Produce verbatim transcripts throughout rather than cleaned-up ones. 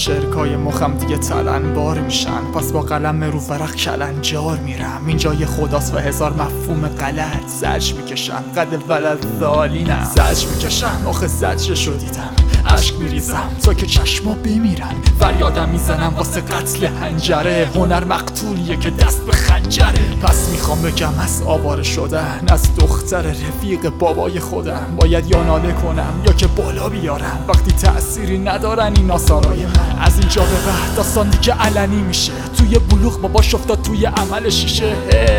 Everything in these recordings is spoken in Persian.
چرکای مخم دیگه تلنبار میشن، پس با قلم رو ورق کلنجار میرم. اینجا یه خداست و هزار مفهوم غلط زج میکشن، قد ولد ظالینم زج میکشن. آخه زجر شدیدم عشق میریزم تا که چشما بمیرن، فریادم میزنم واسه قتل حنجره. هنر مقتولیه که دست به خنجره. پس میخوام بگم از آواره شدن، از دختر رفیق بابای خودم باید یا ناله کنم یا که بالا بیارم. وقتی تأثیری ندارن این آثارای من، از اینجا به بعد داستان دیگه علنی میشه. توی بلوغ باباش افتاد توی عمل شیشه.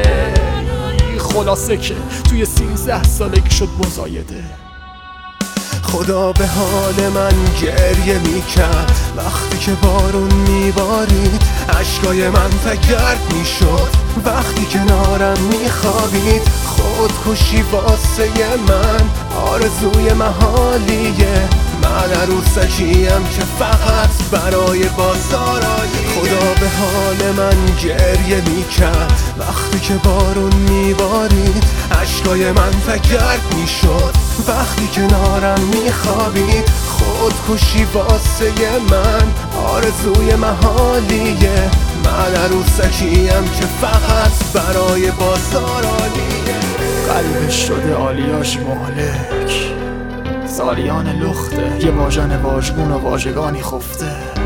خلاصه که توی سیزده سالگی شد مزایده. خدا به حال من گریه میکرد وقتی که بارون میبارید، عشقای من تگرد میشد وقتی کنارم میخوابید. خودکشی واسه من آرزوی محالیه، من عروسکیم که فقط برای بازارایی. خدا به حال من گریه میکرد وقتی که بارون میبارید، عشقای من تگرد میشد وقتی کنارم میخوابید. خودکشی واسه من آرزوی محالیه، من عروسکیم که فقط برای بازارانیه. قلبش شده آلیاش مالک، سالیان لخته یه واژن واژگون و واژگانی خفته.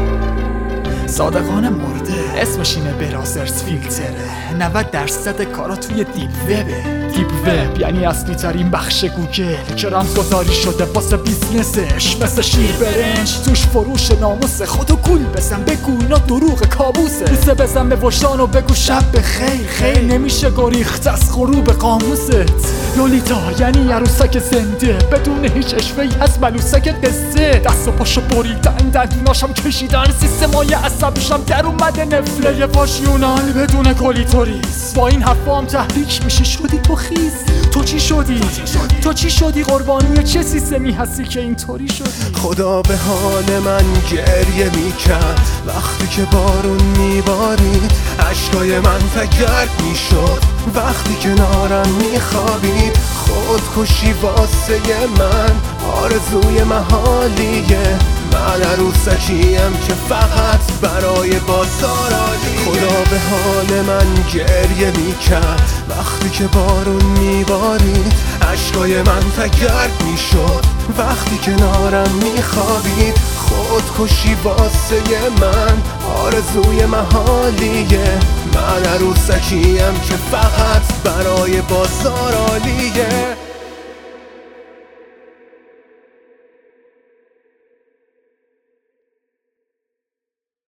صادقانه مرده اسمش اینه برازرز فیلتره. نود درصد کارا توی دیپ وبه. دیپ وب یعنی اصلی ترین بخش گوگل که رمزگذاری شده واسه بیزنسش. مثل شیر برنج توش فروش ناموس. خودو گول بزن بگو اینا دروغ کابوسه. بوسه بزن به وجدان و بگو شب بخیر. خیر نمیشه گریخت از غروب قاموست. لولیتا یعنی عروسک زنده بدون هیچ اشوه‌ای از ملوسک قصه. دست و پاشو بریدن دندوناشم کشیدن، سیستمای عصبیشم در اومده نفله. یه پاش یونان بدون کلیتوریس. با این حرفام تحریک میشی شدی تو خیز. تو چی شدی؟ تو چی شدی؟ قربانی چه سیستمی هستی که اینطوری شدی؟ خدا به حال من گریه میکرد وقتی که بارون میبارید، عشقای من تگرد میشد وقتی کنارم میخوابید. خودکشی واسه من آرزوی محالیه، من عروسکیم که فقط برای بازارانی. خدا به حال من گریه میکرد وقتی که بارون میبارید، عشقای من تگرد میشد وقتی کنارم میخوابید. خودکشی واسه من آرزوی محالیه، من عروسکیم که فقط برای بازارانیه.